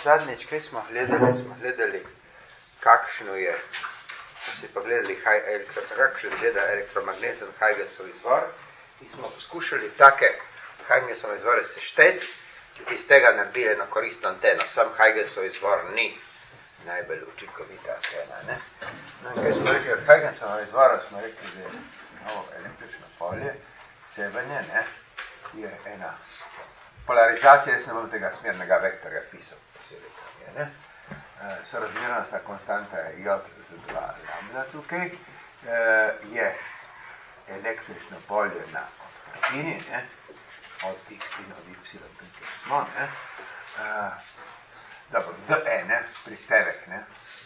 Zadnjič, kaj smo gledali, kakšno je, si pa gledali, kakšen gleda elektromagneten Huygensov izvor in smo poskušali take Huygensov izvore sešteti, iz tega naredili eno koristno anteno. Sam Huygensov izvor ni najbolj učinkovita antena, ne? No in kaj smo rekli, od Huygensova izvora smo rekli, da je novo električno polje, sebanje, ne, je ena polarizacija, jaz ne bom tega smernega vektorja pisal, posebej tam je, ne. Sorazmernost konstanta je J z 2 lambda tukaj, je električno polje na odprtini, ne, od x in od y tukaj smo, ne. Dobro, d ne, pristevek, ne,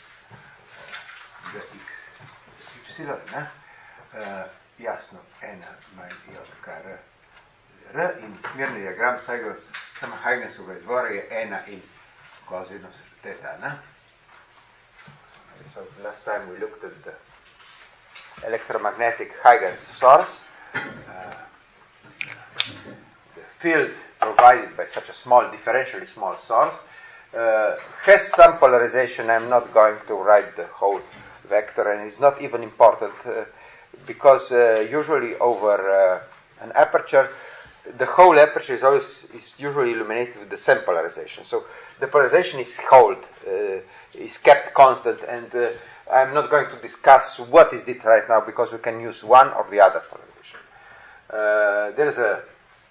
dx, y, ne, jasno, ena manj J kar R in smerni diagram vsega samo Huygensovega izvora je ena in cosine theta, ne? So last time we looked at the electromagnetic Huygens source. The field provided by such a small, differentially small source has some polarization. I'm not going to write the whole vector, and it's not even important because usually over an aperture, the whole aperture is usually illuminated with the same polarization. So the polarization is is kept constant, and I'm not going to discuss what is it right now because we can use one or the other polarization. There is a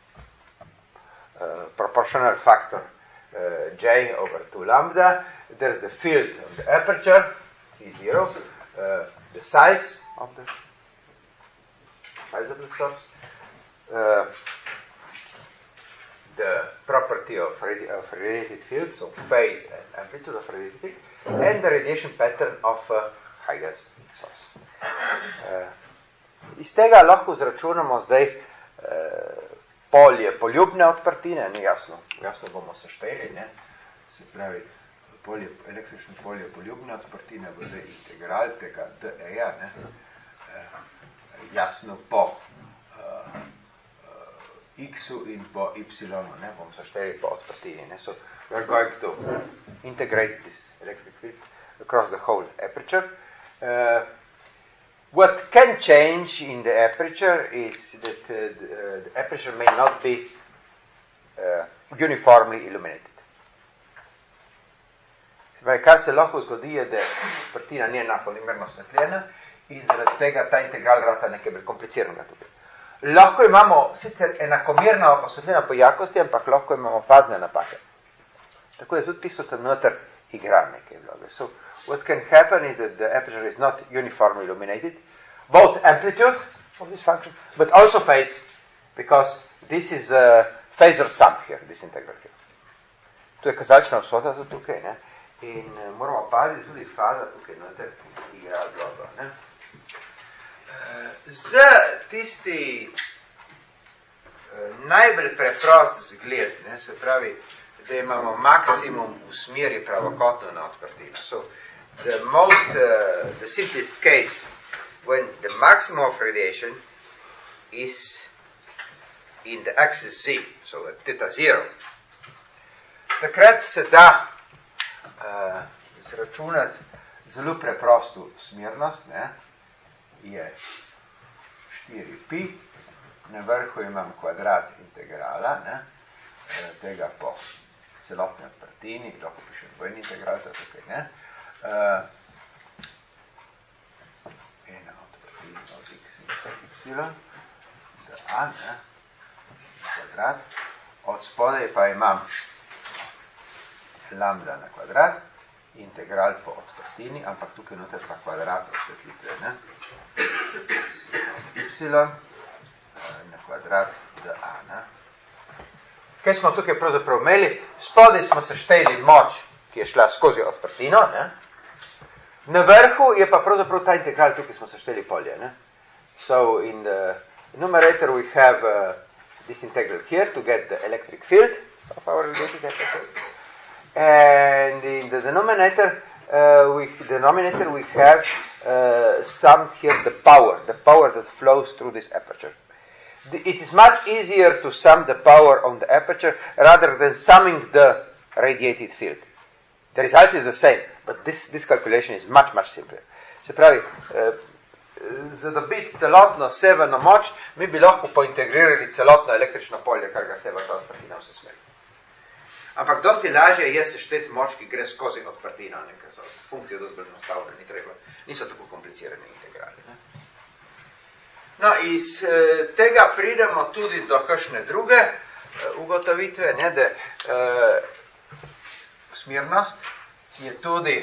proportional factor J over 2 lambda. There is the field of the aperture, E0, the size of the source, the property of radiated field, so phase and amplitude of radiated field, and the radiation pattern of Huygens source. Iz tega lahko izračunamo zdaj poljubne odprtine, ni jasno bomo sešteli, ne, se pravi, električno polje poljubne odprtine bo zdaj integral tega dE-ja, ne, jasno po x-u in po y-u, ne, bomo sešteli po odprtini, ne, so we're going to integrate this electric field across the whole aperture. What can change in the aperture is that the aperture may not be uniformly illuminated. Kar se lahko zgodi je, da odprtina ni enakomerno osvetljena in zaradi tega ta integral rata nekaj bolj kompliciranega tukaj. Lahko imamo sicer enakomerno osvetljena po jakosti, ampak lahko imamo fazne napake. Tako da tudi tisto tam noter igra nekaj vloge. So what can happen is that the aperture is not uniformly illuminated, both amplitude of this function, but also phase, because this is a phasor sum here, this integral here. To je kazalčna vsota tukaj, ne? In moramo paziti tudi faza tukaj noter igra vlogo, ne? Z tisti najbolj preprost zgled, ne, se pravi, da imamo maksimum v smeri pravokotno na odprtino. So the simplest case when the maximum of radiation is in the axis z, so at theta 0. Takrat se da izračunati zelo preprosto smernost, ne, je 4pi, na vrhu imam kvadrat integrala, ne, tega po celotni odprtini, lahko pišem dvojni integral, tukaj, ne, ena odprtina od x in y, da a, ne, kvadrat, od spodaj pa imam lambda na kvadrat, integral po odprtini, ampak tukaj noter pa kvadrat osvetlitve, ne, y na kvadrat dA, ne. Kaj smo tukaj pravzaprav imeli? Spodaj smo sešteli moč, ki je šla skozi odprtino, ne. Na vrhu je pa pravzaprav ta integral, tukaj smo sešteli polje, ne. So in the numerator we have this integral here to get the electric field of our radiated aperture. And in the denominator we have summed here the power that flows through this aperture. It is much easier to sum the power on the aperture rather than summing the radiated field. The result is the same, but this calculation is much, much simpler. Se pravi, za dobiti celotno severno moč, mi bi lahko pointegrirali celotno električno polje, kar ga severna odprtina vse smeri. Ampak dosti lažje je sešteti moč, ki gre skozi odprtino, nekaj so funkcije dosti bolj enostavne, ni treba, niso tako komplicirane integrali. Ne? No, iz tega pridemo tudi do kakšne druge ugotovitve, ne, da smernost je tudi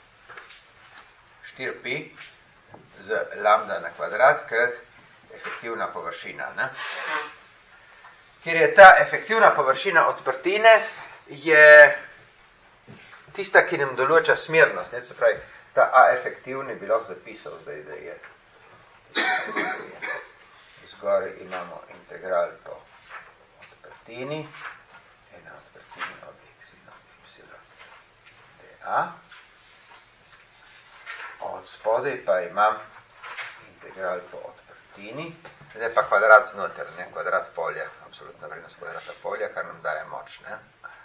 4pi z lambda na kvadrat krat efektivna površina. Ne? Ker je ta efektivna površina odprtine, je tista, ki nam določa smernost. Ne? Se pravi, ta A efektivni bi lahko zapisal zdaj, da je zgoraj imamo integral po odprtini, ena odprtini od x in od y dA. Od spodaj pa imam integral po odprtini, zdaj pa kvadrat znoter, ne, kvadrat polja, absolutna vrednost kvadrata polja, kar nam daje moč, ne,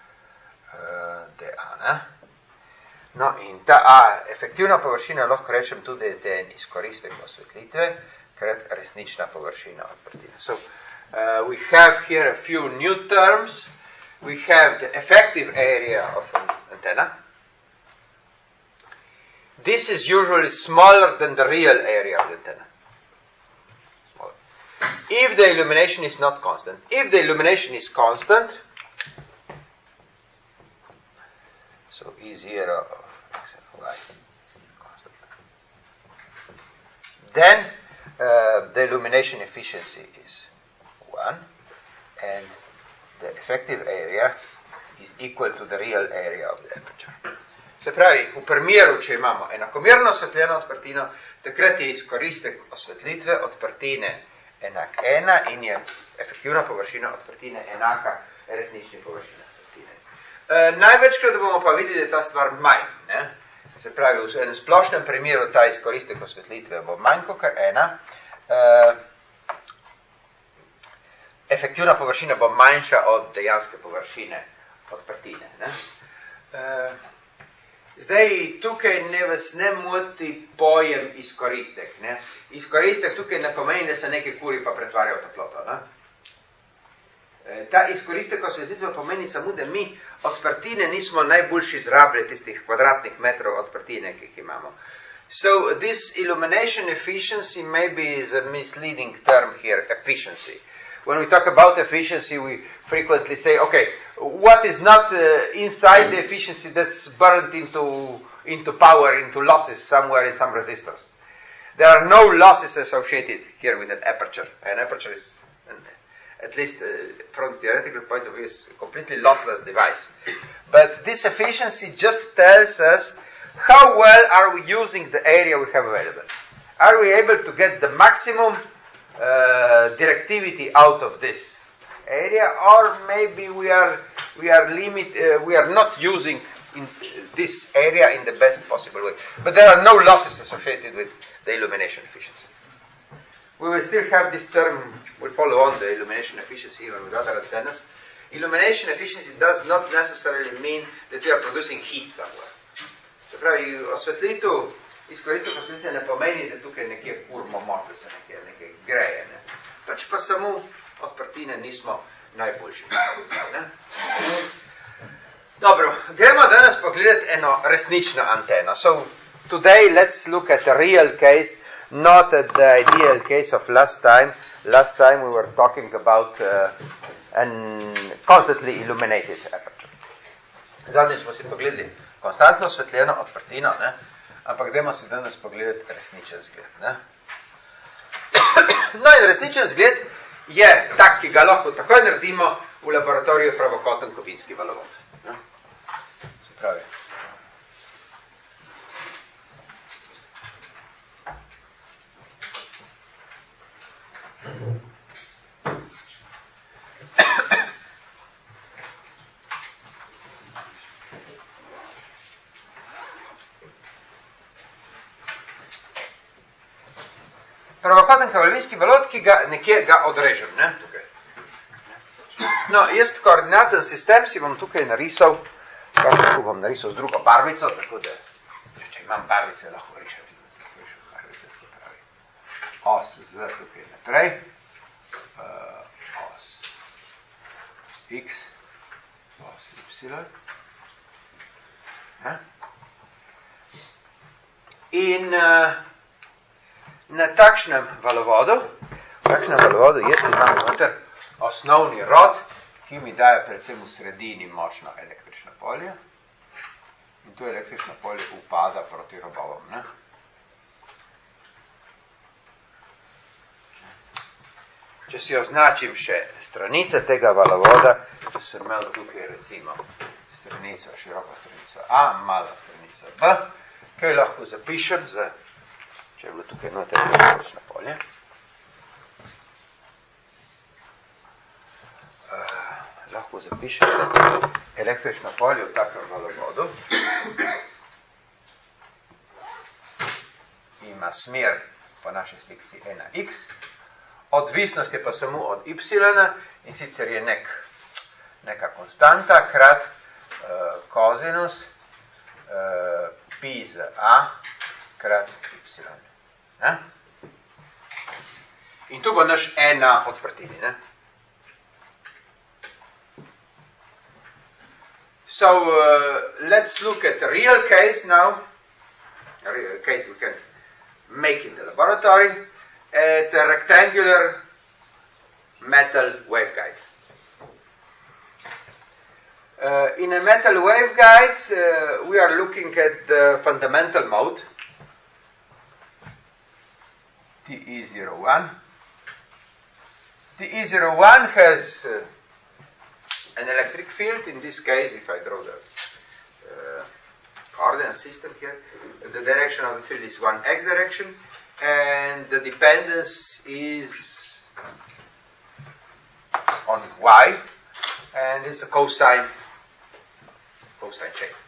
dA, ne. No, in ta A, efektivna površina, lahko rečem tudi, da je en izkoristek osvetlitve, krat resnična površina odprtine. So, we have here a few new terms. We have the effective area of an antenna. This is usually smaller than the real area of the antenna. Smaller. If the illumination is not constant. If the illumination is constant, so E0 of x and y constant, then the illumination efficiency is 1 and the effective area is equal to the real area of the aperture. Se pravi, v primeru, če imamo enakomerno osvetljeno odprtino, takrat je izkoristek osvetlitve odprtine enak 1 in je efektivna površina odprtine enaka resnični površini odprtine. Največkrat bomo pa videli, da je ta stvar manj. Ne? Se pravi, v enem splošnem primeru ta izkoristek osvetlitve bo manj kot 1. Efektivna površina bo manjša od dejanske površine odprtine. Ne? Zdaj, tukaj vas ne moti pojem izkoristek. Ne? Izkoristek tukaj ne pomeni, da se nekaj kuri pa pretvarja v toploto. Ne? Ta izkoristek osvetlitve pomeni samo, da mi odprtine nismo najboljši izrabili tistih kvadratnih metrov odprtine, ki jih imamo. So, this illumination efficiency maybe is a misleading term here, efficiency. When we talk about efficiency, we frequently say, okay, what is not inside the efficiency that's burned into power, into losses somewhere in some resistors. There are no losses associated here with that aperture. An aperture is, at least from the theoretical point of view, is a completely lossless device. But this efficiency just tells us how well are we using the area we have available. Are we able to get the maximum directivity out of this area, or maybe we are not using in this area in the best possible way. But there are no losses associated with the illumination efficiency. We will still have this term, we'll follow on the illumination efficiency even with other antennas. Illumination efficiency does not necessarily mean that we are producing heat somewhere. Se pravi, osvetlitev, izkoristek osvetlitve ne pomeni, da tukaj nekje kurmo moč, da se nekje greje. Ne? Pač pa samo odprtine nismo najboljši. Ne? Dobro, gremo danes pogledati eno resnično anteno. So, today let's look at a real case, not at the ideal case of last time. Last time we were talking about an constantly illuminated aperture. Zadnjič smo si pogledali konstantno osvetljeno odprtino, ne? Ampak dajmo si danes pogledati resničen zgled. Ne? No in resničen zgled je tak, ki ga lahko takoj naredimo v laboratoriju pravokoten kovinski valovod. Ne? Se pravi. Pravokoten kavalvijski valod, ki ga nekje odrežem, ne, tukaj. No, jaz koordinaten sistem si bom tukaj narisal Lahko bom narisal z drugo barvico, tako da, če imam barvice, lahko rišem. Os z tukaj naprej, os x, os y. In na takšnem valovodu jaz imam noter osnovni rod, ki mi daje predvsem v sredini močno električno polje. In to električno polje upada proti robovom. Ne? Če si označim še stranice tega valovoda, če sem imel tukaj recimo stranico, široko stranico A, malo stranico B, kaj lahko zapišem, če je bilo tukaj noter električno polje. Lahko zapišem električno polje v takem valovodu. Ima smer po naši slikci 1x. Odvisnost je pa samo od y in sicer je neka konstanta krat kosinus pi z a krat y. Ne? In tu bo naš ena odprtini. Ne? So let's look at a real case now, a real case we can make in the laboratory, at a rectangular metal waveguide. In a metal waveguide, we are looking at the fundamental mode, TE01. TE01 has an electric field. In this case, if I draw the coordinate system here, the direction of the field is 1x direction, and the dependence is on y, and it's a cosine shape.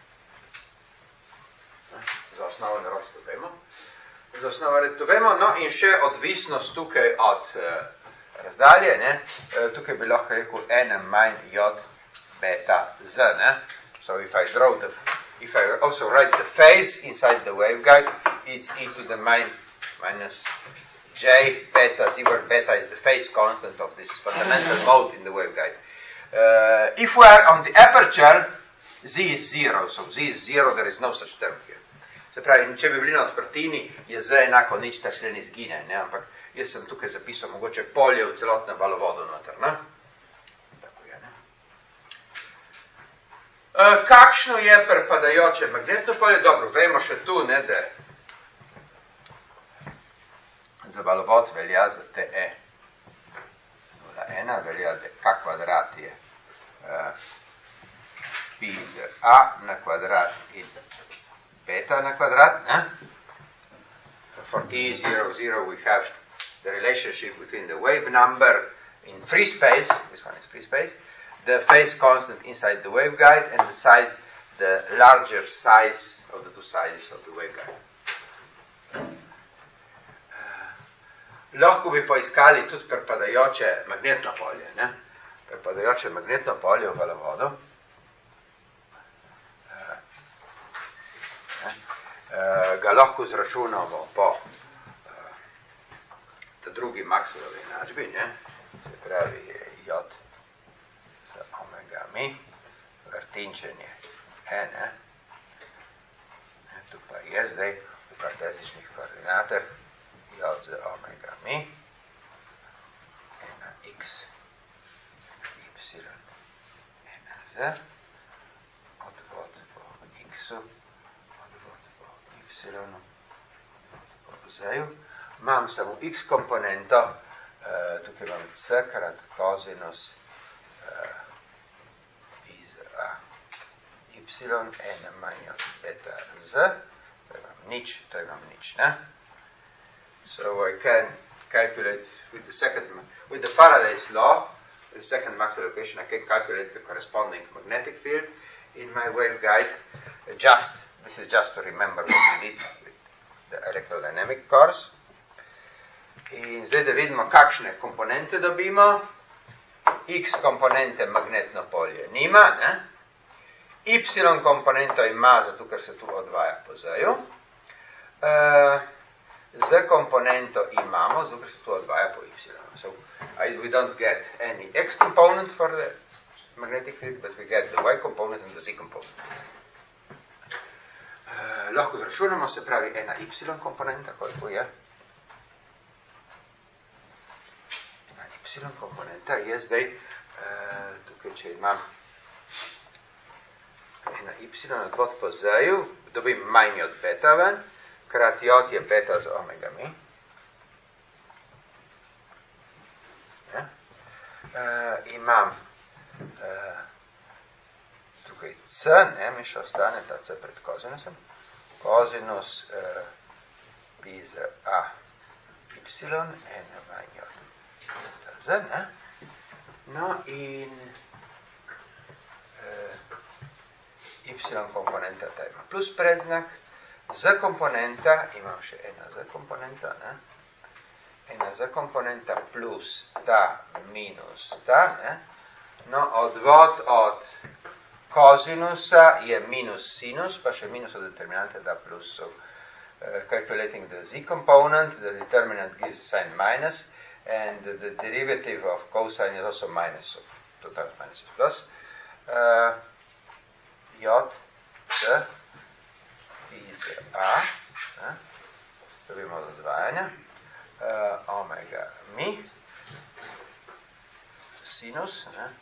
Za osnovo narost to vemo. No in še odvisnost tukaj od razdalje, ne? Tukaj bi lahko rekel n manj j beta z, ne? So if I also write the phase inside the waveguide, it's e to the minus j beta z, where beta is the phase constant of this fundamental mode in the waveguide. If we are on the aperture, z is 0, so z is 0, there is no such term here. Se pravi, če bi bili na odprtini, je z enako nič, tak se ne izgine, ne? Ampak jaz sem tukaj zapisal mogoče polje v celotnem valovodu noter, ne? Tako je, ne? Kakšno je prepadajoče magnetno polje? Dobro, vemo še tu, ne, da za valovod velja za TE 0,1, velja, da K kvadrat je pi z A na kvadrat in beta na kvadrat, ne? For T00 we have the relationship between the wave number in free space, this one is free space, the phase constant inside the waveguide, and the larger size of the two sides of the waveguide. Lahko bi poiskali tudi prepadajoče magnetno polje, ne? Prepadajoče magnetno polje v valovodu. Ga lahko zračunamo po drugi Maxwellovi enačbi, ne? Se pravi j z omega mi, vrtinčenje n, tu pa je zdaj v kartezičnih koordinatah j z omega mi, ena x, y, ena z, odvod po x-u, po z-ju. Imam samo x komponento, tukaj imam c krat kosinus pi z a y, ena manj od beta z, to imam nič, ne? So I can calculate with the Faraday's law, the second Maxwell equation, I can calculate the corresponding magnetic field in my waveguide. This is just to remember what we did with the electrodynamic course. In zdaj, da vidimo, kakšne komponente dobimo. X komponente magnetno polje nima, ne? Y komponento ima, zato ker se tu odvaja po Z-ju. Z komponento imamo, zato ker se tu odvaja po Y. So we don't get any X component for the magnetic field, but we get the Y component and the Z component. Lahko zračunamo, se pravi ena Y komponenta, koliko je? Ena Y komponenta je zdaj, tukaj, če imam ena Y odvod po Z-ju, dobim manj od beta ven, krat J je beta z omega mi. Ja? Imam tukaj C, ne, mi še ostane ta C pred kozinusom. Kozinus pi z A Y, ena manj od beta Z, ne? No in Y komponenta ta ima plus predznak, Z komponenta, imam še ena Z komponenta, ne? Ena Z komponenta plus ta minus ta, ne? No, odvod od kozinusa je minus sinus, pa še minus od determinanta da plus. So, calculating the Z component, the determinant gives sign minus, and the derivative of cosine is also minus, so 2 times minus is plus. J, D, iz A, dobimo od odvajanja, omega mi, sinus,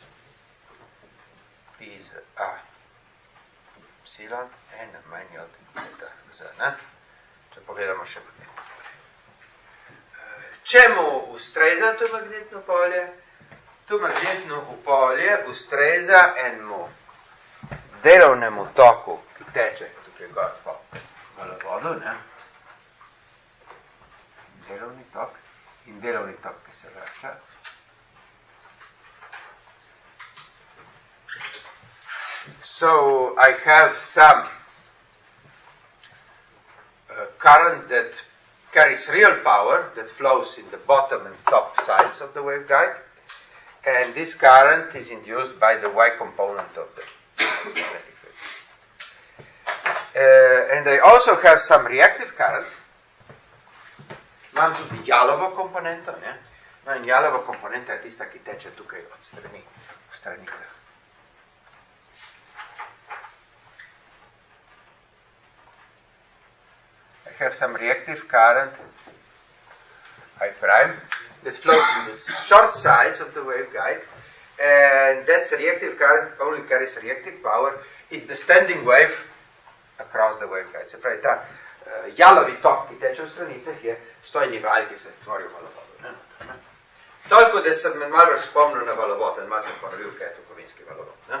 pi iz A, Y, ena manj od beta Z, če pogledamo še magnetno polje. Čemu ustreza to magnetno polje? To magnetno polje ustreza enemu delovnemu toku, ki teče tukaj gor po valovodu, ne? Delovni tok in delovni tok, ki se vrača. So I have some current that carries real power that flows in the bottom and top sides of the waveguide, and this current is induced by the Y component of the magnetic field. And I also have some reactive current. Imam tudi jalovo komponento, ne? No in jalova komponenta je tista, ki teče tukaj od strani, v stranicah. I have some reactive current, I prime, that flows in the short sides of the waveguide, and that's reactive current, only carries reactive power, is the standing wave across the waveguide. Se pravi, ta jalovi tok, ki teče v stranicah, je stojni val, ki se tvori v valovodu. Toliko, da sem me malo spomnil na valovod, in malo sem ponovil, kaj je to kovinski valovod. Ne?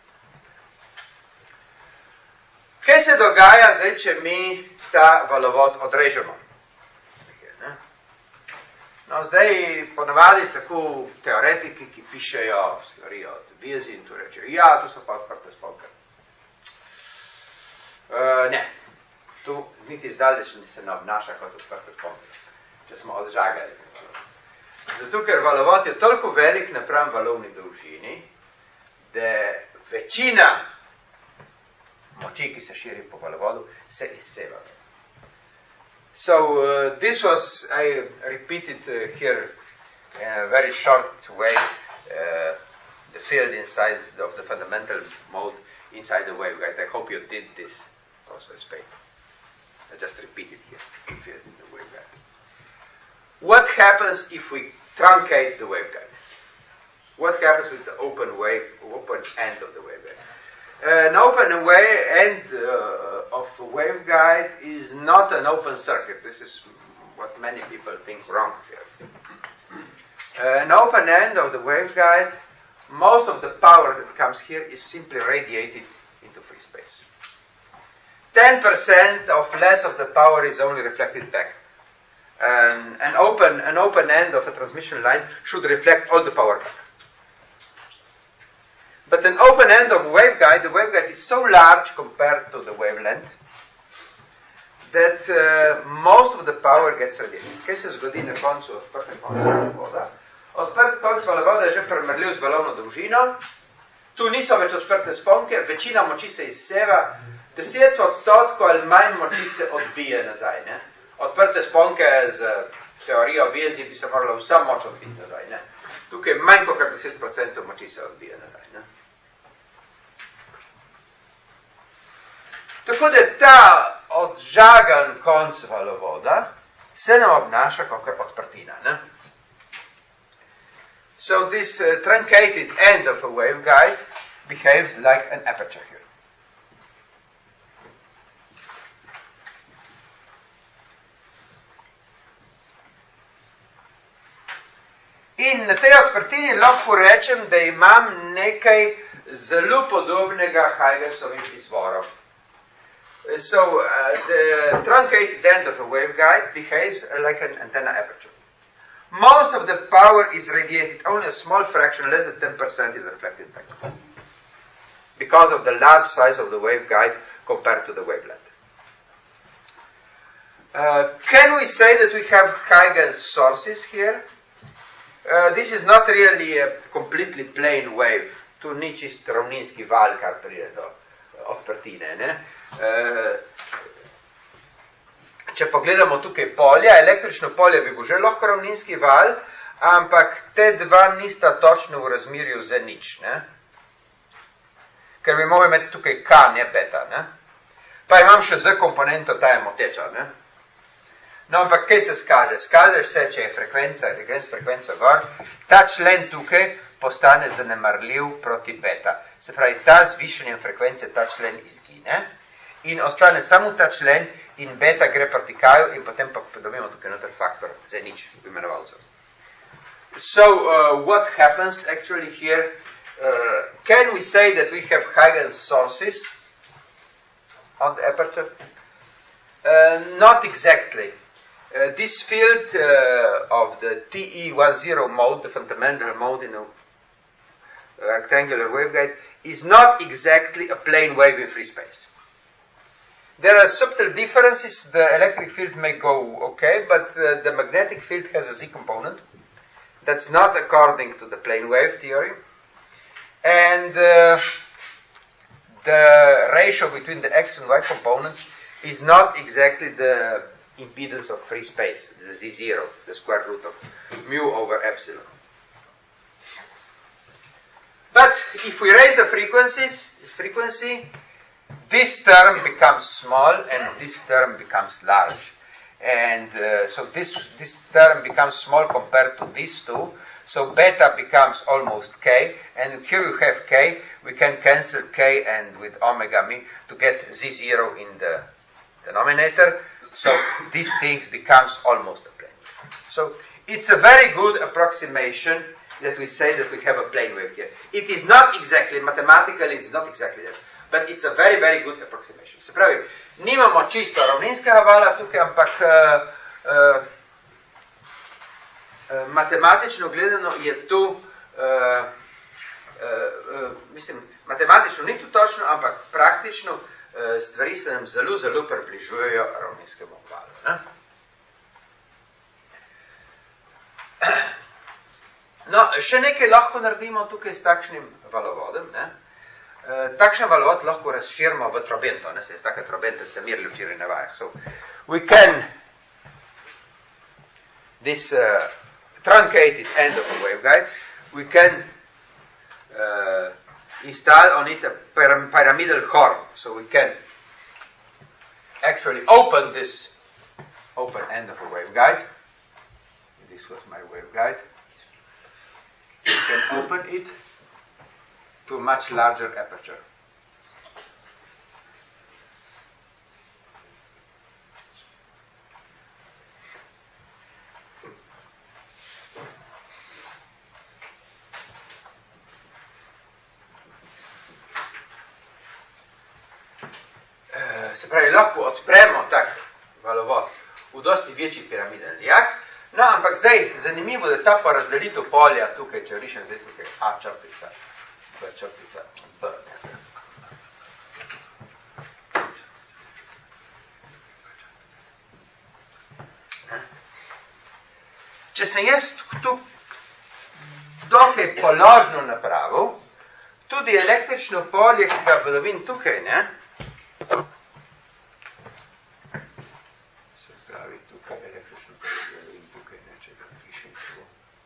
Kaj se dogaja zdaj, če mi ta valovod odrežemo? No, zdaj ponavadi tako teoretiki, ki pišejo stvari od vizi in tu rečejo, ja, to so pa odprte spolke. Ne, tu niti zdaleč se ne obnaša kot odprte spolke, če smo odžagali. Zato, ker valovod je toliko velik napram valovni dolžini, da večina moči, ki se širi po valovodu, se izseva. So this was, I repeated here in a very short way, the field inside of the fundamental mode inside the waveguide. I hope you did this also as paper. I just repeated here, the field in the waveguide. What happens if we truncate the waveguide? What happens with the open end of the waveguide? An open end of a waveguide is not an open circuit. This is what many people think wrong here. An open end of the waveguide, most of the power that comes here is simply radiated into free space. 10% of less of the power is only reflected back. An open end of a transmission line should reflect all the power back. But an open end of a waveguide, the waveguide is so large compared to the wavelength that most of the power gets radiated. Kaj se zgodi na koncu odprtega konca valovoda? Odprt konc valovoda je že primerljiv z valovno dolžino tu niso več odprte sponke, večina moči se izseva, 10% ali manj moči se odbije nazaj. Ne? Odprte sponke z teorijo vezi bi se moralo vsa moč odbiti nazaj. Ne? Tukaj manj kot 10% moči se odbije nazaj. Ne? Tako da ta odžagan konc valovoda se nam obnaša kot odprtina. Ne? So this truncated end of a waveguide behaves like an aperture here. In na tej odprtini lahko rečem, da imam nekaj zelo podobnega Huygensovim izvorom. So the truncated end of a waveguide behaves like an antenna aperture. Most of the power is radiated, only a small fraction, less than 10% is reflected back. Because of the large size of the waveguide compared to the wavelength. Can we say that we have Huygens sources here? This is not really a completely plain wave. Tu ni čist ravninski val, kar pride do odprtine. Ne? Če pogledamo tukaj polja, električno polje bi bo že lahko ravninski val, ampak te dva nista točno v razmerju z nič. Ne? Ker bi mogli imeti tukaj K, ne beta. Ne? Pa imam še Z komponento, ta je moteča. Ne? No, ampak kaj se skaže? Skaže se, če je frekvenca, da grem s frekvenco gor, ta člen tukaj postane zanemarljiv proti beta. Se pravi, ta zvišanjem frekvence, ta člen izgine in ostane samo ta člen in beta gre proti K-ju in potem pa dobimo tukaj noter faktor za nič v imenovalcu. So, what happens actually here? Can we say that we have Huygens sources on the aperture? Not exactly. This field of the TE10 mode, the fundamental mode in a rectangular waveguide, is not exactly a plane wave in free space. There are subtle differences. The electric field may go okay, but the magnetic field has a Z component. That's not according to the plane wave theory. And the ratio between the X and Y components is not exactly the impedance of free space, the Z0, the square root of mu over epsilon. But if we raise the frequency, this term becomes small and this term becomes large. And so this term becomes small compared to these two. So beta becomes almost K, and here you have K, we can cancel K and with omega mu to get Z0 in the denominator. So these things becomes almost a plane. So it's a very good approximation that we say that we have a plane wave here. It is not exactly, mathematically it's not exactly that, but it's a very, very good approximation. Se pravi, nimamo čisto ravninskega vala tukaj, ampak matematično gledano je tu, matematično ni tu točno, ampak praktično stvari se nam zelo, zelo približujejo ravninskemu valu. Ne? No, še nekaj lahko naredimo tukaj s takšnim valovodom. Ne? Takšen valovod lahko razširimo v trobento. Ne? Se je take trobente ste merili včeraj na vajah. So, we can this truncated end of a waveguide, we can install on it a pyramidal horn. So we can actually open this open end of a waveguide. This was my waveguide. You can open it to a much larger aperture. Se pravi, lahko odpremo tak valovod v dosti večji piramidalni jak. No, ampak zdaj, zanimivo, da ta porazdelitev polja tukaj, če rišem zdaj tukaj A črtica, B črtica, B. Če sem jaz tu dokaj položno napravil, tu tudi električno polje, ki ga valovim tukaj, ne? Se pravi, tukaj električno polje, valovim tukaj, ne, če ga pišem tako.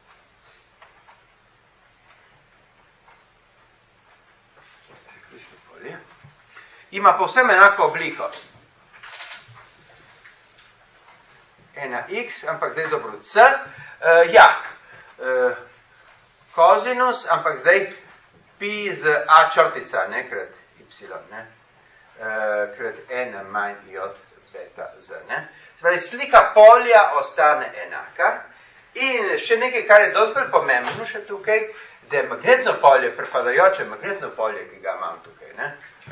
Električno polje. Ima povsem enako obliko. Ena x, ampak zdaj dobro c. Kozinus, ampak zdaj pi z a črtica, ne, krat y, ne, krat n manj j beta z, ne. Zdaj, slika polja ostane enaka in še nekaj, kar je dosti bolj pomembno še tukaj, da je magnetno polje, pripadajoče magnetno polje, ki ga imam tukaj, ne.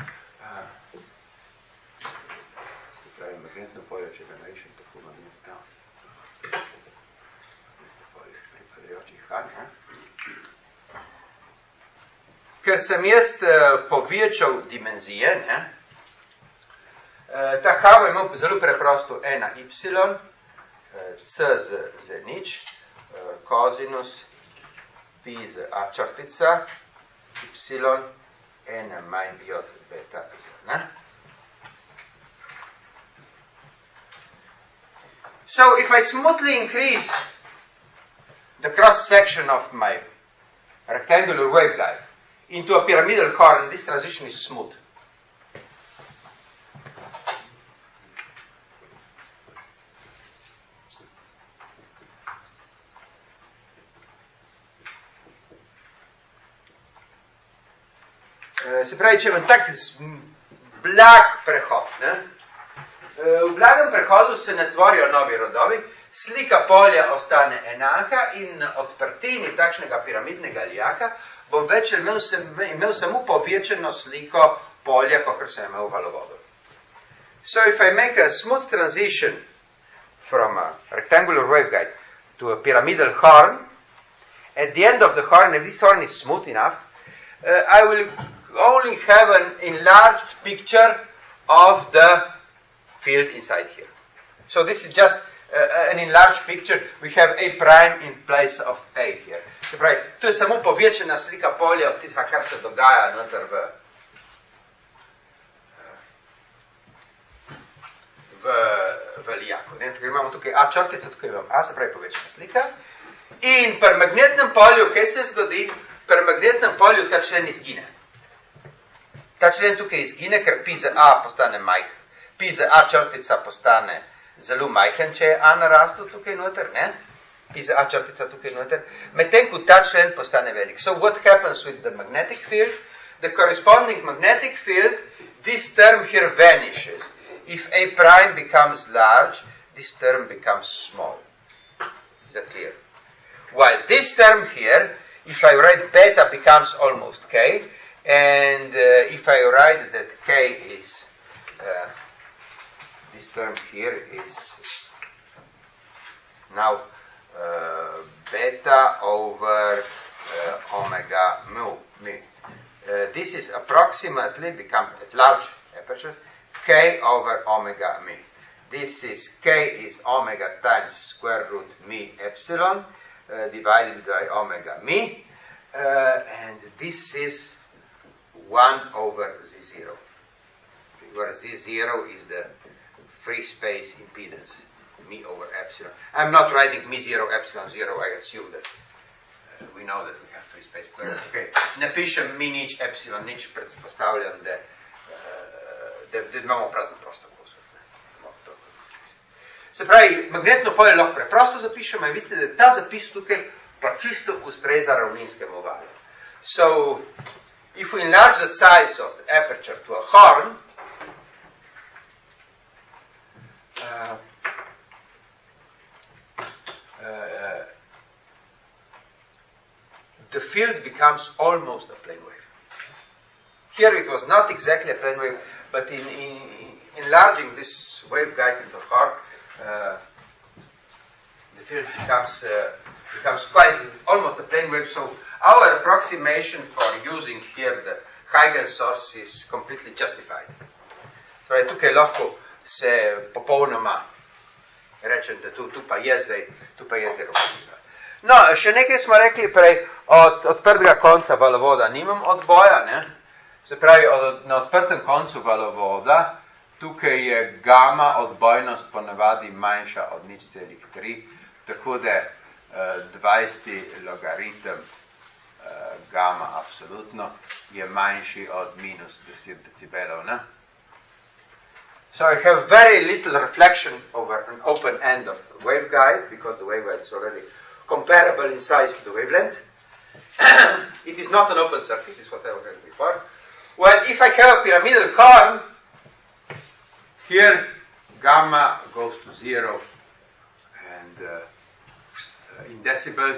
Pravi, magnetno polje, če ga narišem tako magnetno. Magnetno polje pripadajočih H, ne. Ker sem jaz povečal dimenzije, ne, ta H bo imel zelo preprosto 1y, c z nič, kozinus, pi z a črtica, y, n manj j beta z, ne. So if I smoothly increase the cross section of my rectangular waveguide into a pyramidal horn, this transition is smooth. Se pravi, če imam tak blag prehod, ne? V blagem prehodu se ne tvorijo novi rodovi, slika polja ostane enaka in na odprtini takšnega piramidnega lijaka bom več imel samo povečeno sliko polja, kakor sem imel v valovodu. So if I make a smooth transition from a rectangular waveguide to a pyramidal horn, at the end of the horn, if this horn is smooth enough, I will only have an enlarged picture of the field inside here. So this is just an enlarged picture. We have A prime in place of A here. Se pravi, to je samo povečena slika polja od tistega, kar se dogaja noter v lijaku. Tukaj imamo tukaj A črtica, tukaj imamo A, se pravi povečena slika. In pri magnetnem polju, kaj se zgodi? Pri magnetnem polju ta člen izgine. Ta člen tukaj izgine, ker pi za A postane majhen. Pi za A črtica postane zelo majhen, če je A narastel tukaj noter, ne? Pi za A črtica tukaj noter. Medtem, ko ta člen postane velik. So what happens with the magnetic field? The corresponding magnetic field, this term here vanishes. If A prime becomes large, this term becomes small. Is that clear? While this term here, if I write beta, becomes almost K, and if I write that K is, this term here is now beta over omega mu. This is approximately become at large aperture K over omega mu. This is K is omega times square root mu epsilon divided by omega mu, and this is 1 over Z0, where Z0 is the free space impedance, mu over epsilon. I'm not writing mu0 epsilon 0, I assume that we know that we have free space. Okay. Ne pišem mi nič epsilon, nič predpostavljam, da imamo prazen prostor. Se pravi, magnetno polje lahko preprosto zapišemo in vidite, da ta zapis tukaj pa čisto ustreza ravninskemu valju. So, if we enlarge the size of the aperture to a horn, the field becomes almost a plane wave. Here it was not exactly a plane wave, but in enlarging this waveguide into a horn, the field becomes quite almost a plane wave. So our approximation for using here the Huygens source is completely justified. Torej, tukaj lahko se popolnoma rečem, da tu pa je zdaj rokosnika. No, še nekaj smo rekli prej, od prvega konca valovoda nimam odboja, ne? Se pravi, na odprtem koncu valovoda, tukaj je gama odbojnost ponavadi manjša od 0,3, tako da 20 logaritem gama absolutno je manjši od minus 10 decibelov, ne? So I have very little reflection over an open end of the waveguide, because the waveguide is already comparable in size to the wavelength. It is not an open circuit, is what I was saying before. Well, if I have a pyramidal horn, here gamma goes to 0, and in decibels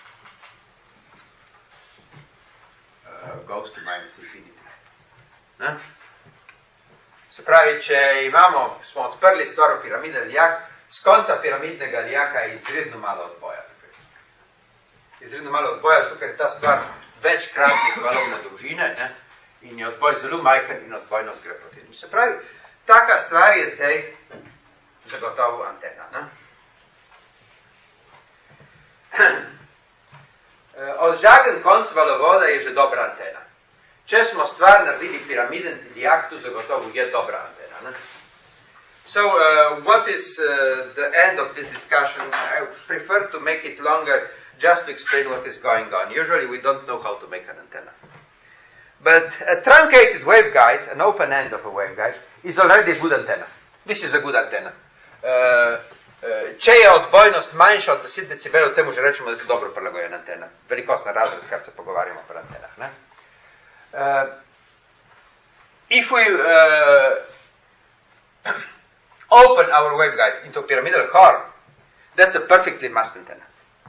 goes to minus infinity. Ne? Se pravi, če smo odprli stvar v piramidni lijak, z konca piramidnega lijaka je izredno malo odboja. Izredno malo odboja, zato ker je ta stvar večkratnih valovne dolžine, ne? In je odboj zelo majhen in odbojnost gre proti. Se pravi, taka stvar je zdaj zagotovo antena. Ne? Odžagen konc valovoda je že dobra antena. Če smo stvar naredili piramiden lijak, tu zagotovo je dobra antena. Ne? So, what is the end of this discussion? I prefer to make it longer just to explain what is going on. Usually we don't know how to make an antenna. But a truncated waveguide, an open end of a waveguide, is already a good antenna. This is a good antenna. Če je odbojnost manjša od 10 decibelov, temu že rečemo, da je to dobro prilagojena antena. Velikostna razred, kar se pogovarjamo pri antenah. Ne? If we open our waveguide into a pyramidal horn, that's a perfectly matched antenna.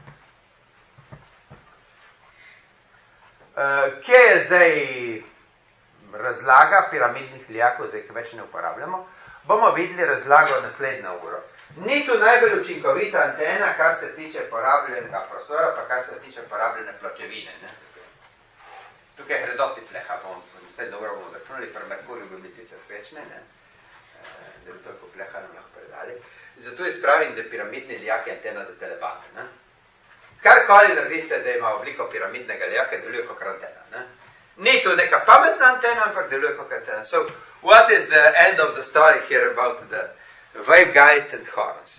Kje je zdaj razlaga piramidnih lijakov, zdaj več ne uporabljamo, bomo videli razlago naslednjo uro. Ni tu najbolj učinkovita antena, kar se tiče porabljenega prostora, pa kar se tiče porabljene pločevine. Ne? Tukaj gre dosti pleha, naslednjo uro bomo zračunali, pri Merkurju bi misli se srečne, ne? Da bi toliko pleha nam lahko predali. Zato izpravim, da je piramidni lijak je antena za telebane. Ne? Karkoli narediste, da ima obliko piramidnega lijaka, deluje kot antena. Ne? Ni to neka pametna antena, ampak deluje kot antena. So, what is the end of the story here about the waveguides and horns?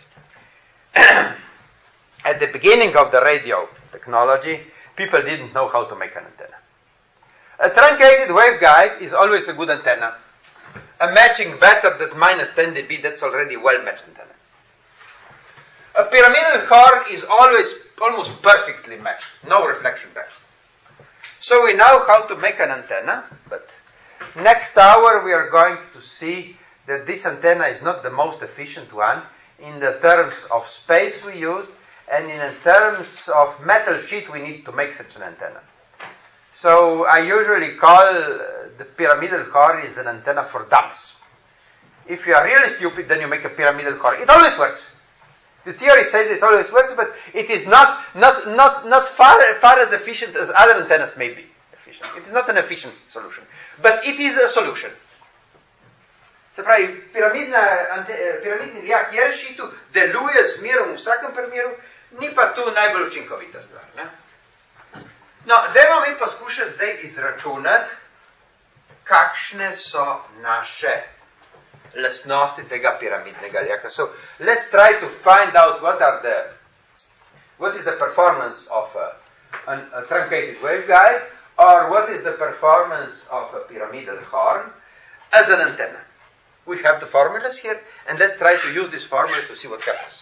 At the beginning of the radio technology, people didn't know how to make an antenna. A truncated waveguide is always a good antenna. A matching better than minus 10 dB, that's already well-matched antenna. A pyramidal horn is always almost perfectly matched, no reflection back. So we know how to make an antenna, but next hour we are going to see that this antenna is not the most efficient one in the terms of space we used and in the terms of metal sheet we need to make such an antenna. So I usually call the pyramidal horn is an antenna for dumps. If you are really stupid, then you make a pyramidal horn. It always works. The theory says it always works, but it is not far as efficient as other antennas may be efficient. It is not an efficient solution, but it is a solution. Se pravi, piramidni lijak je rešitev, deluje z mirom v vsakem primeru, ni pa tu najbolj učinkovita stvar. Ne? No, dajmo mi poskušati zdaj izračunati, kakšne so naše lastnosti tega piramidnega lijaka. So, let's try to find out what is the performance of a truncated waveguide, or what is the performance of a pyramidal horn as an antenna. We have the formulas here, and let's try to use these formulas to see what happens.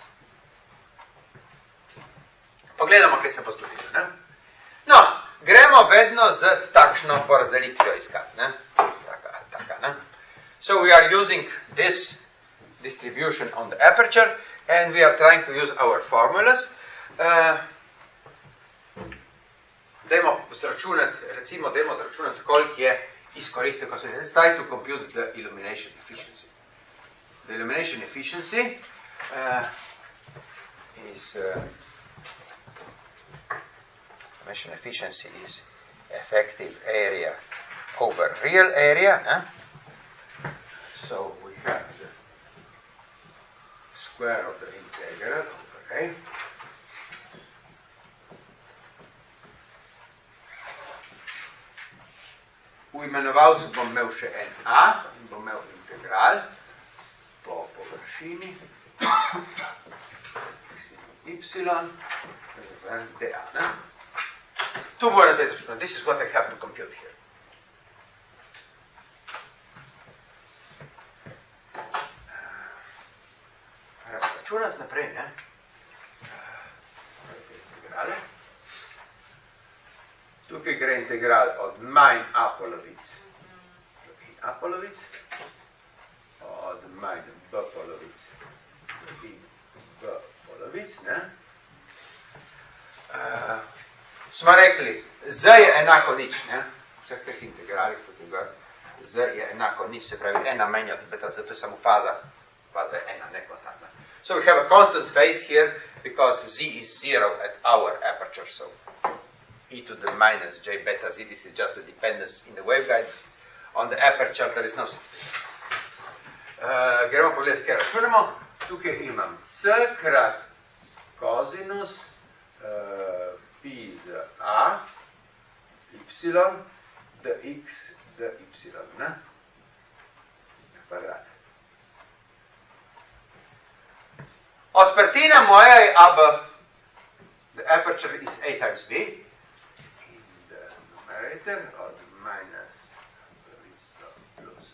Pogledamo, kaj se bo zgodilo. Ne? No, gremo vedno z takšno porazdelitvijo iskati. Ne? Taka, ne? So we are using this distribution on the aperture, and we are trying to use our formulas. Dajmo zračunati, koliko je izkoristil. Let's try to compute the illumination efficiency. The illumination efficiency is effective area over real area. So we have the square of the integral over A V imenovalcu bom imel še en a in bom imel integral po površini y dA. Ne? Tu moram zdaj začeti. This is what I have to compute here. Računati naprej, ne? Integrale. Tukaj gre integral od manj a polovic do in a polovic, od manj b polovic do in b polovic, ne? Smo rekli, z je enako nič, ne? Vseh teh integralih tukaj gor, z je enako nič, se pravi, ena menja od beta, zato je samo faza je ena, ne konstantna. So we have a constant phase here, because z is 0 at our aperture, so e to the minus j beta z, this is just the dependence in the waveguide. On the aperture there is no such thing. Gremo pogledati, kaj računamo. Tukaj imam c krat kosinus pi z a y dx dy, ne? Kvadrat. Odprtina moja je AB. The aperture is a times b. In the numerator od minus to plus.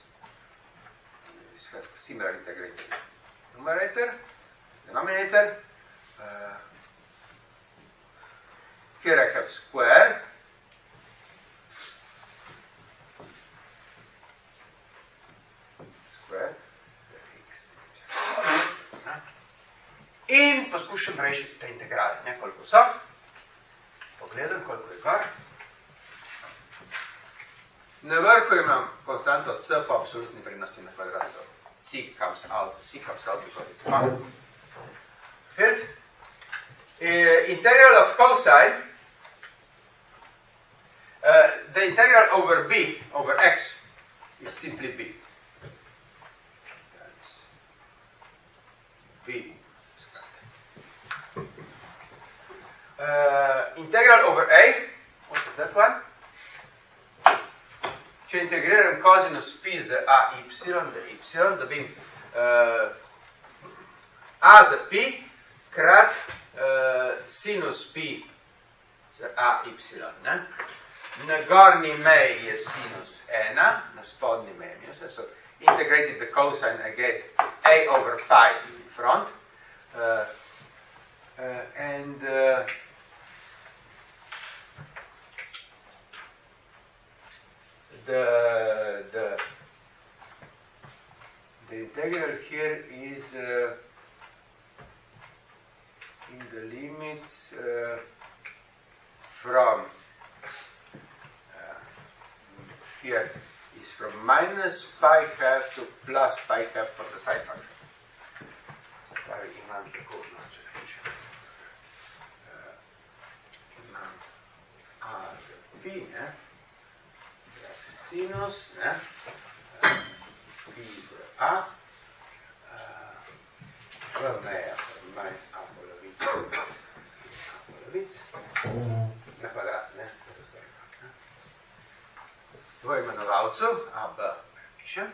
Similar integrated numerator, denominator. Here I have square. In poskušam rešiti te integrale, ne, koliko so. Pogledam, koliko je kar. Na vrhu imam konstanto c po absolutni vrednosti na kvadrat, so c comes out because it's fun. Fifth. Integral of cosine, the integral over b, over x, is simply b. B. Integral over a, what is that one? Če integriram kosinus pi z a y, dobim a za pi krat sinus pi z a y. Ne? Na gornji meji je sinus 1, na spodnji meji minus 1, so integrated the cosine, I get a over 5 in front. And the integral here is in the limits from here is from minus pi half to plus pi half for the side function. So imam tako znači reči. Imam a z pi, ne? Sinus, ne? Pi z a, v meja manj a polovic, na kvadrat, ne? V imenovalcu a, b, pišem.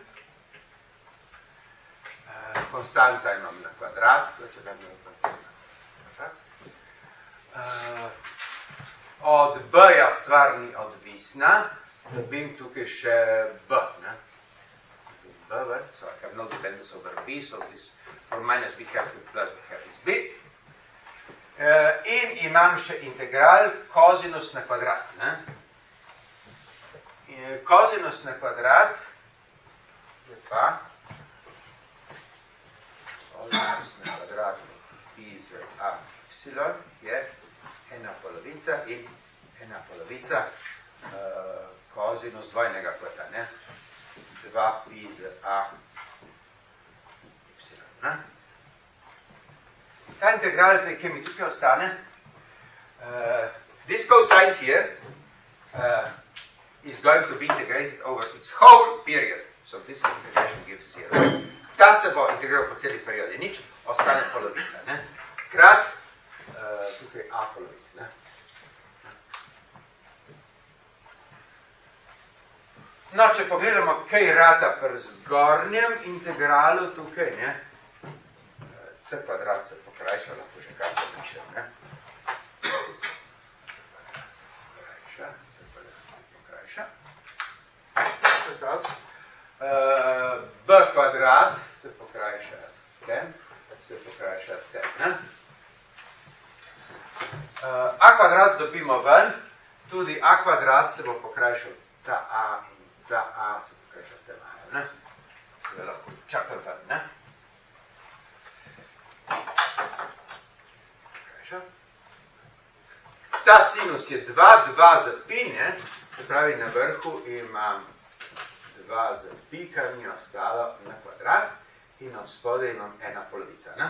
Konstanta imam na kvadrat, če da imam na kvadrat. Od b-ja stvar ni odvisna, dobim tukaj še b, ne? B, so I have no dependence over b, so this from minus b half to plus b half is b. In imam še integral kosinus na kvadrat, ne? Kosinus na kvadrat je pa kosinus na kvadrat pi z a y je ena polovica in ena polovica kosinus dvojnega kota, ne? 2 pi z a y, ne? Ta integral, zdaj, ki mi tukaj ostane, this cosine here is going to be integrated over its whole period. So this integration gives 0. Ta se bo integriral po celi periodi. Nič, ostane polovica, ne? Krat, tukaj a polovic, ne? No, če pogledamo, kaj rata pri zgornjem integralu tukaj, ne? C kvadrat se pokrajša, lahko že kar popišem, ne? C pokrajša. B kvadrat se pokrajša s tem, ne? A kvadrat dobimo ven, tudi A kvadrat se bo pokrajšal ta A in ta A se pokrajša s tem A, ne? To je lahko črpem ven, ne? Ta sinus je 2, 2 za pi, ne? Se pravi, na vrhu imam 2 za pi, kar mi je ostalo na kvadrat, in od spodaj imam 1 polovica, ne?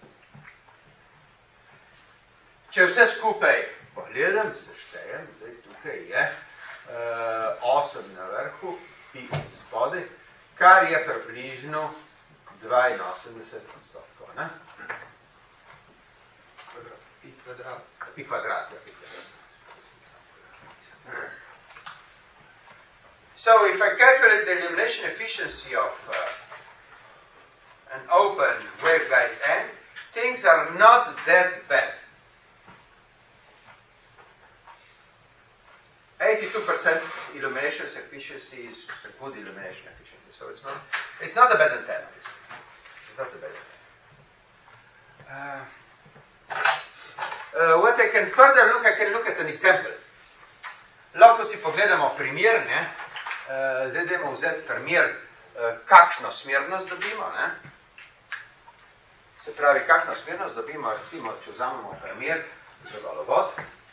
Če vse skupaj pogledam, seštejem, zdaj tukaj je 8 na vrhu, pi od spodaj, kar je približno 82%, ne? Pi kvadrat. Pi kvadrat, ja, pi kvadrat. So if I calculate the illumination efficiency of an open waveguide N, things are not that bad. 82% illumination efficiency is a good illumination efficiency, so it's not a bad antenna. It's not a bad antenna. What I can further look, I can look at an example. Lahko si pogledamo primer, ne? Zdaj dajmo vzeti primer, kakšno smernost dobimo, ne? Se pravi, kakšno smernost dobimo, recimo, če vzamemo primer za valovod.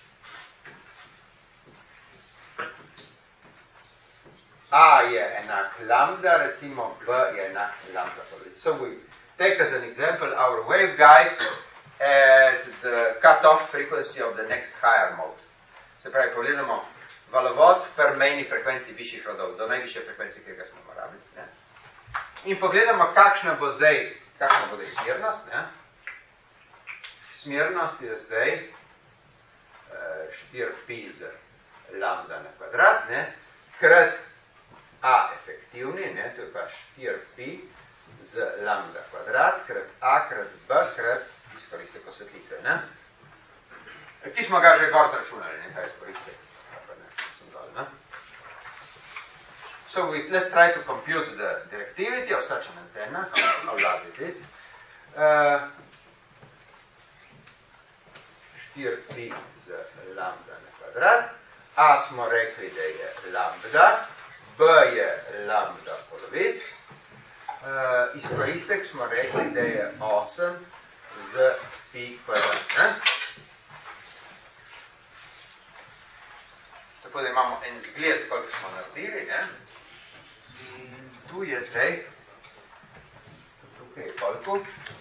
A je enak lambda, recimo B je enak lambda. So we take as an example our waveguide as the cutoff frequency of the next higher mode. Se pravi, pogledamo valovod per mejni frekvenci višjih rodov, do najvišje frekvencije, ki ga smo rabili. Ne? In pogledamo, kakšna bo zdaj smernost. Ne? Smernost je zdaj 4pi z lambda na kvadrat, ne? Krat A efektivni, ne? To je pa 4pi z lambda kvadrat, krat A krat B krat izkoristek osvetlitve. Ne? Ki smo ga že gor zračunali, ne? Ta izkoristek. So let's try to compute the directivity of such an antenna. How large it is? 4pi z lambda na kvadrat. A smo rekli, da je lambda. B je lambda polovic. Izkoristek smo rekli, da je 8 z pi kvadrat. Ne? Tako da imamo en zgled, koliko smo naredili. Ne? In tu je zdaj, tukaj je koliko?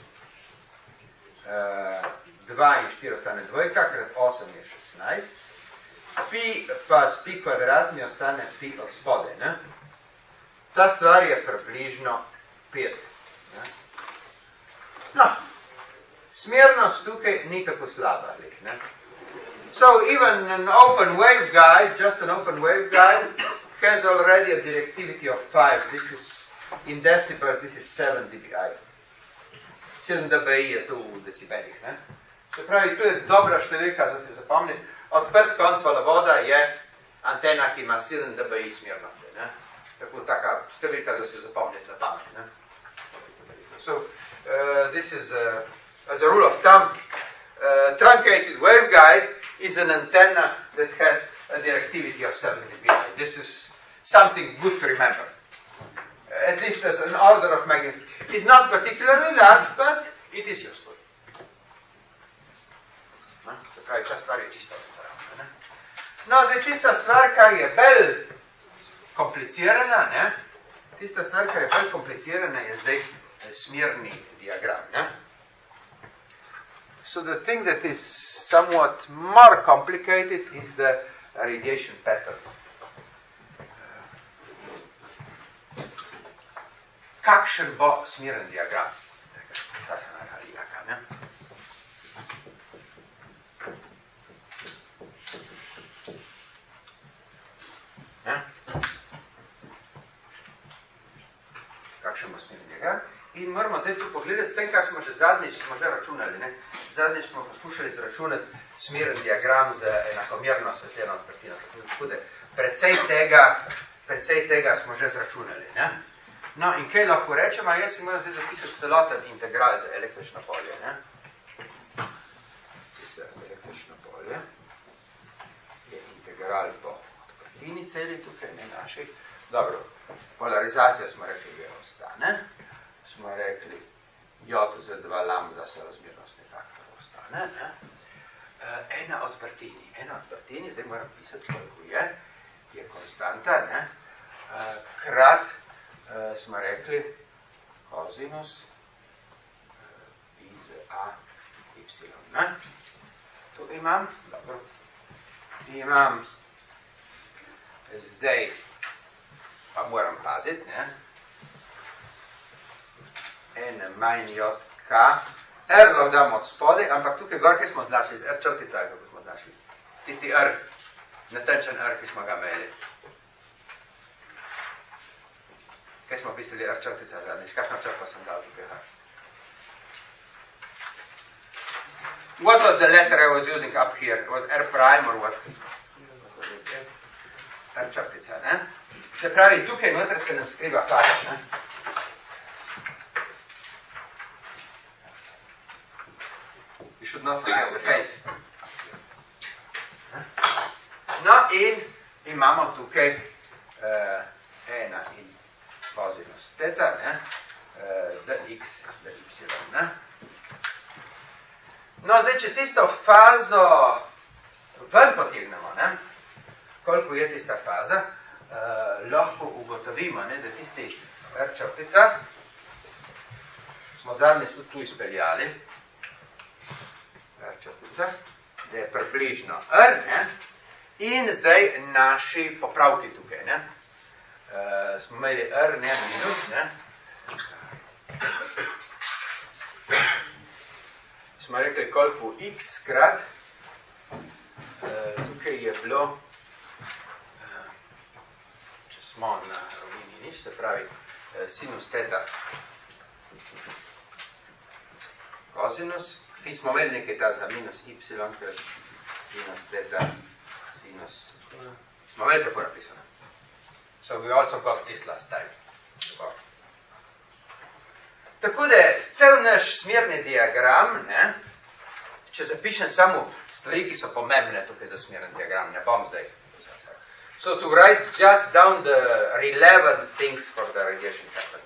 2 in 4 ostane dvojka, krat 8 je 16. Pi pa s pi kvadrat mi ostane pi od spodaj. Ne? Ta stvar je približno 5. Ne? No, smernost tukaj ni tako slaba. Ne? So even an open waveguide, just an open waveguide, has already a directivity of 5. This is, in decibels, this is 7 dBi. 7 dBi je tu v decibelih. Ne? Se pravi, tu je dobra številka, da se zapomni. Odprt konc valovoda je antena, ki ima 7 dBi smernosti. Ne? Tako taka številka, da se zapomnite na pamet. Ne? So, this is, as a rule of thumb, truncated waveguide is an antenna that has a directivity of 7 dBi. This is something good to remember. At least as an order of magnitude. It's not particularly large, but it is useful. Se pravi, ta stvar je čisto. No, zdaj tista stvar, kar je bolj komplicirana, ne? Tista stvar, kar je bolj komplicirana, je zdaj smerni diagram. Ne? So the thing that is somewhat more complicated is the radiation pattern. Kakšen bo smeren diagram? Ne? Ne? kakšen smerni diagram. In moramo zdaj tu pogledati s tem, kar smo že računali. Ne? Zadnjič smo poskušali zračunati smeren diagram z enakomerno osvetljeno odprtino. Tako da precej tega smo že zračunali. Ne? No, in kaj lahko rečemo? Jaz si moram zdaj zapisati celoten integral za električno polje. Ne? Za električno polje je integral po odprtini celi tukaj, ne naših. Dobro, polarizacija smo rekli, da ostane. Smo rekli, J z 2 lambda se razmernostni faktor ostane. Ne? Ena odprtini, zdaj moram pisati, koliko je konstanta, ne? Krat smo rekli kosinus pi z a y. Ne? To imam, dobro. Imam zdaj, pa moram paziti, ne? N manj j k, r lahko damo od spodaj, ampak tukaj gor, kaj smo znašli, z r črtica, kako smo znašli. Tisti r, natančen r, ki smo ga imeli. Kaj smo pisali r črtica zadnjič? Kakšno črto sem dal tukaj? What was the letter I was using up here? It was r prime or what? R črtica, ne? Se pravi, tukaj noter se nam skriva faktor, ne? You should not forget the face. No, in imamo tukaj ena in kosinus teta, ne? Dx, dy, ne? No, zdaj, če tisto fazo ven potegnemo, ne? Koliko je tista faza, lahko ugotovimo, ne, da tisti r črtica smo zadnjič tudi tu izpeljali, r črtica, da je približno r, ne, in zdaj naši popravki tukaj, ne, smo imeli r, ne, minus, ne, smo rekli, koliko x krat, tukaj je bilo, če smo na ravnini nič, se pravi, sinus teta kosinus, mi smo imeli nekaj ta za minus y, krat sinus teta sinus, smo imeli tako napisano. So we also got this last time. Tako da, cel naš smerni diagram, ne, če zapišem samo stvari, ki so pomembne tukaj za smerni diagram, ne bom zdaj. So to write just down the relevant things for the radiation pattern.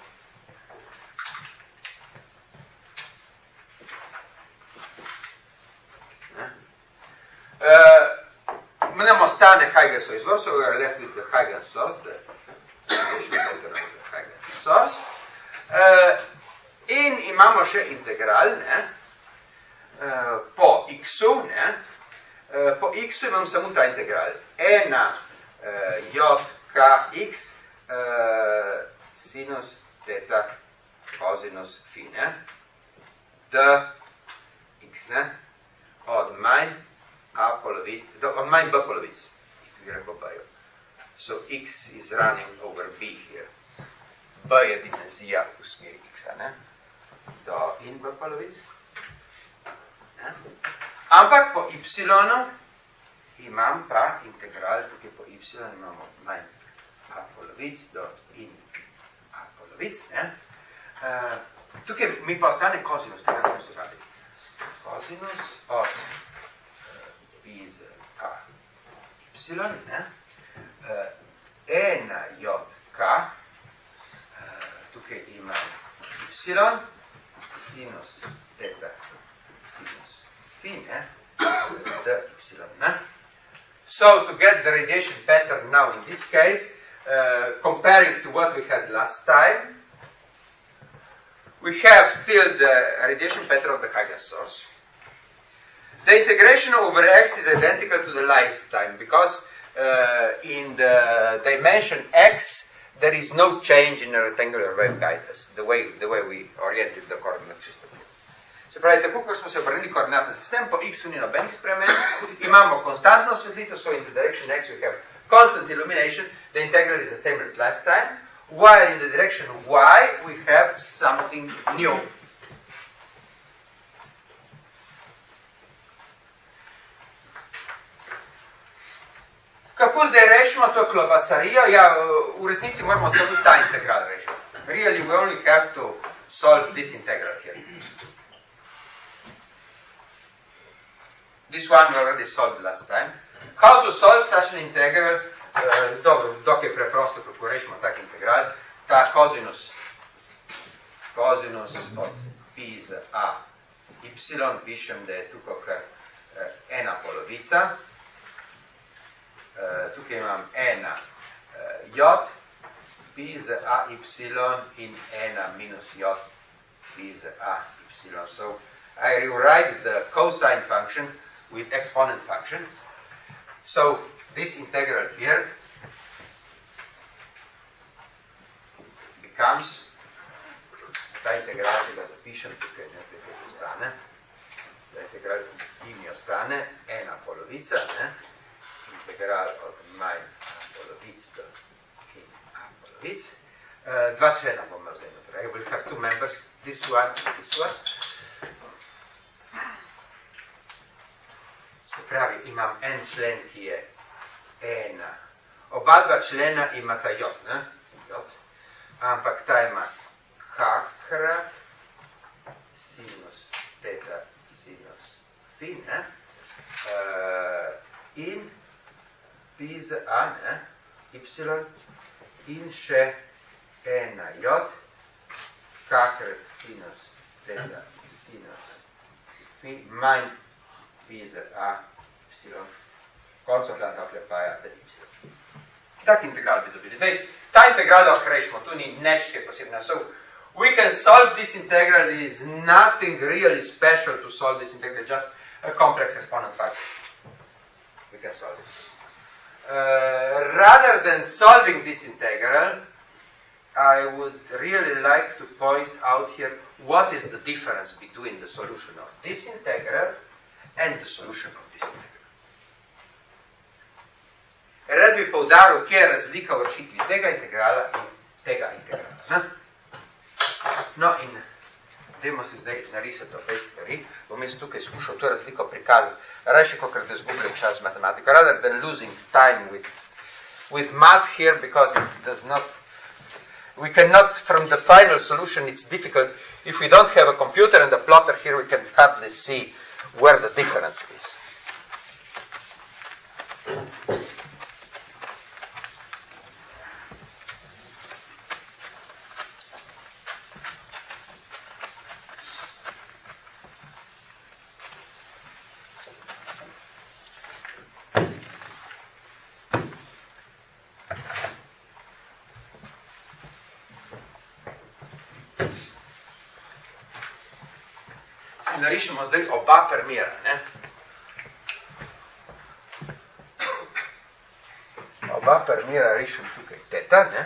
Nam ostane Huygens izvor, so we are left with the Huygens source, the radiation pattern of the Huygens source. In imamo še integral, ne, po x-u, ne, po x-u imam samo ta integral. Ena j k x sinus teta kosinus phi, ne, d x, ne, od manj a polovic, od manj b polovic, x gre po b-ju. So x is running over b here. B je dimenzija v smeri x-a, ne, do in b polovic. Ne? Ampak po y-nu imam pa integral, tukaj po y imamo manj a polovic do in a polovic. Ne? Tukaj mi pa ostane kosinus, tega ne pozabiti. Kosinus od pi z a y, ne? Ena j k, tukaj imam y, sinus teta sinus phi, ne? D y, ne? So to get the radiation pattern now in this case, comparing to what we had last time, we have still the radiation pattern of the Huygens source. The integration over x is identical to the last time because in the dimension x there is no change in the rectangular waveguide, the way we oriented the coordinate system. Se pravi, tako kot smo se obrnili koordinatni sistem, po x-u ni nobenih spremen, imamo konstantno osvetlitev, so in the direction x we have constant illumination, the integral is the same as last time, while in the direction y we have something new. Kako zdaj rešimo to klobasarijo? Ja, v resnici moramo samo ta integral rešiti. Really, we only have to solve this integral here. This one we already solved last time. How to solve such an integral? Dobro, dokaj preprosto, kako rešimo tak integral. Ta kosinus od pi z a y, pišem, da je tukaj kar ena polovica. Tukaj imam ena j, pi z a y in ena minus j, pi z a y. So I rewrite the cosine function with exponent function. So this integral here becomes, ta integral, ki ga zapišem tukaj, ne, tukaj ostane, ta integral i mi ostane ena polovica, ne, integral od manj polovic do in a polovic. Dva člena bomo zdaj noter. I will have two members, this one and this one. Se pravi, imam en člen, ki je ena. Oba dva člena imata j, ne? J. Ampak ta ima k-krat sinus teta sinus phi, ne? In pi z a, ne? Y in še ena j, k-krat sinus teta sinus phi manj pi z a, y, konco hladna oklepaja, da y. Tak integral bi dobili. Zdaj, ta integral lahko rešimo, tu ni nič kaj posebna. So, we can solve this integral, there is nothing really special to solve this integral, just a complex exponent function. We can solve it. Rather than solving this integral, I would really like to point out here what is the difference between the solution of this integral and the solution of this integral. Rad bi poudaril, kje je razlika v rešitvi tega integrala in tega integrala. Ne? No in dajmo se zdaj narisati obe stvari. Bom jaz tukaj skušal to razliko prikazati. Rajši, kakor da izgubljam čas z matematiko. Rather than losing time with math here, because it does not, we cannot, from the final solution, it's difficult. If we don't have a computer and a plotter here, we can hardly see where the difference is. Narišemo zdaj oba primera, ne? Oba primera rišem tukaj teta, ne?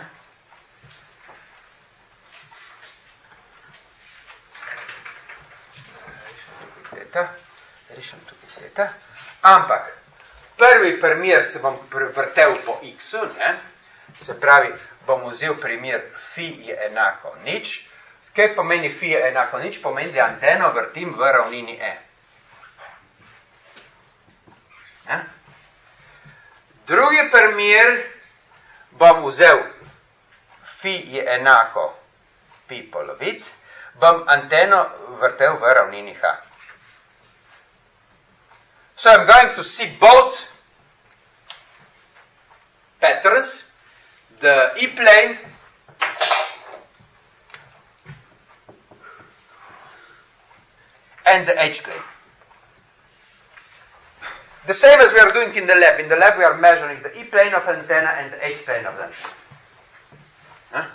Rišem tukaj teta. Ampak, prvi primer se bom vrtel po x-u, ne? Se pravi, bom vzel primer phi je enako nič. Kaj pomeni phi je enako nič? Pomeni, da anteno vrtim v ravnini e. Ja? Drugi primer bom vzel phi je enako pi polovic, bom anteno vrtel v ravnini h. So I'm going to see both patterns, the E-plane and the H-plane. The same as we are doing in the lab. In the lab we are measuring the E-plane of antenna and the H-plane of the antenna. Huh?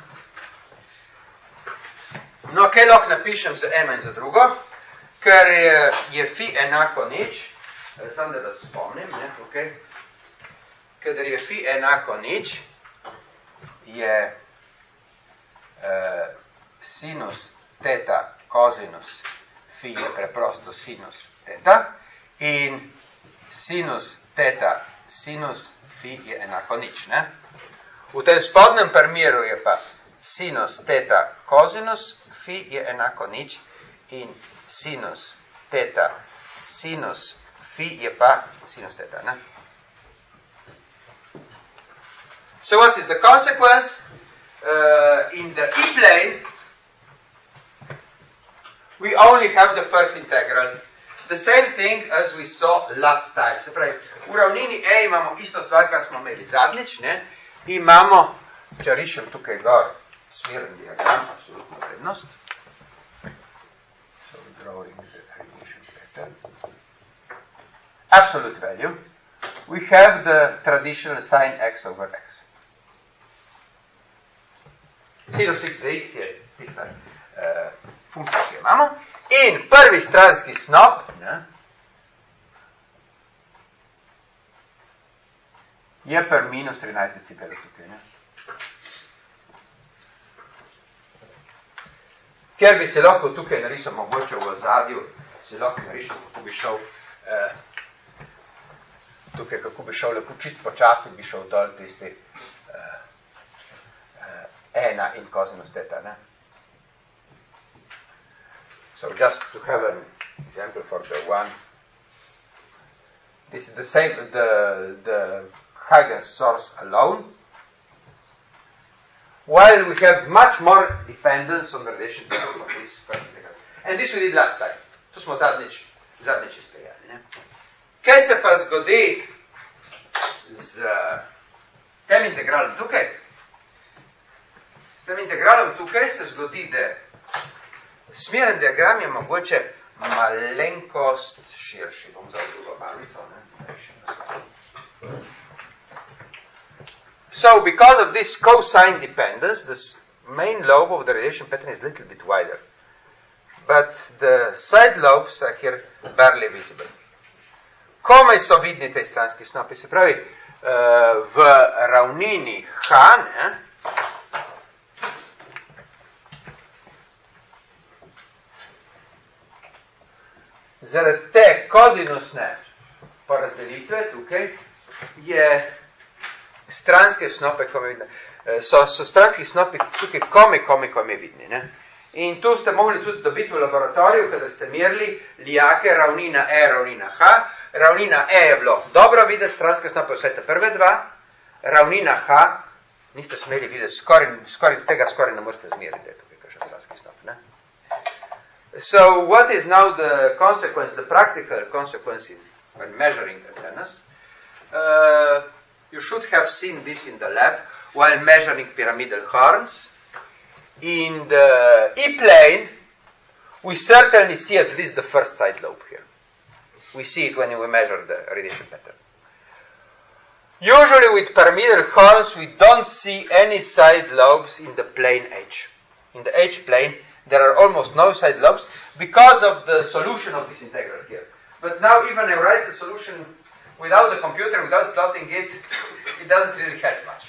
No, kaj lahko napišem za eno in za drugo, ker je phi enako nič, samo da vas spomnim, ne, okay. Kadar je phi enako nič, je sinus teta kosinus phi je preprosto sinus teta in sinus teta sinus phi je enako nič. Ne? V tem spodnjem primeru je pa sinus teta kosinus phi je enako nič in sinus teta sinus phi je pa sinus teta. Ne? So what is the consequence? In the E-plane, we only have the first integral. The same thing as we saw last time. Se pravi, v ravnini E imamo isto stvar, kar smo imeli zadnjič. Ne? Imamo, če rišem tukaj gor, smeren diagram, absolutno vrednost. So drawing the radiation pattern. Absolute value. We have the traditional sin x over x. Sinus x za x je tista funkcija, ki jo imamo. In prvi stranski snop, ne, je per minus 13 decibelov tukaj. Ne. Ker bi se lahko tukaj narisal, mogoče v ozadju, se lahko narisal, kako bi šel tukaj, kako bi šel lepo čist počasi, bi šel dol tisti ena in cosinus theta. Ne? So just to have an example for the one, this is the same, the Huygens source alone, while we have much more dependence on the relation of this particular. And this we did last time. To smo zadnjič izpeljali. Ne? Kaj se pa zgodi z tem integralom tukaj? S tem integralom tukaj se zgodi, da smeren diagram je mogoče malenkost širši. Bom vzal drugo malico. So, because of this cosine dependence, this main lobe of the radiation pattern is a little bit wider. But the side lobes are here barely visible. Komaj so vidni te stranski snopi, se pravi, v ravnini H, ne, zaradi te kosinusne porazdelitve tukaj je stranske snope komaj vidne. So stranski snopi tukaj komaj vidni, ne. In tu ste mogli tudi dobiti v laboratoriju, kada ste merili lijake ravnina E, ravnina H. Ravnina E je bilo dobro videti, stranske snope vse te prve dva. Ravnina H niste smeli videti, skoraj ne morete zmeriti, da je tukaj kakšen stranski snop. Ne? So, what is now the consequence, the practical consequence when measuring antennas? You should have seen this in the lab while measuring pyramidal horns. In the E-plane, we certainly see at least the first side lobe here. We see it when we measure the radiation pattern. Usually with pyramidal horns, we don't see any side lobes in the plane H. In the H plane, there are almost no side lobes because of the solution of this integral here. But now even I write the solution without the computer, without plotting it, it doesn't really help much.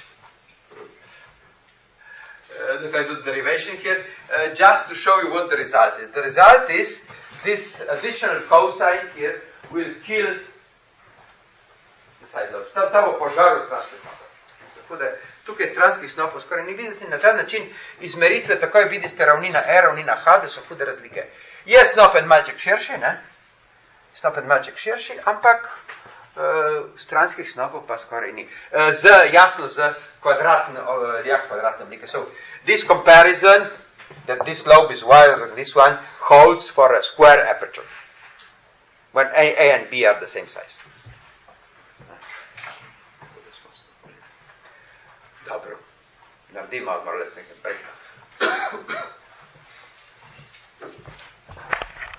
That I do the derivation here, just to show you what the result is. The result is this additional cosine here will kill the side lobes. Ta bo požaril stranske snope. Tako da tukaj stranskih snopov skoraj ni videti. Na ta način izmeritve takoj vidite ravnina E, ravnina H, da so hude razlike. Je snopen malček širši, ne? Snopen malček širši, ampak stranskih snopov pa skoraj ni. Jasno, z kvadratne oblike. So, this comparison, that this lobe is wider than this one, holds for a square aperture. When A and B are the same size. Dobro. Naredimo odmor, let's make a break.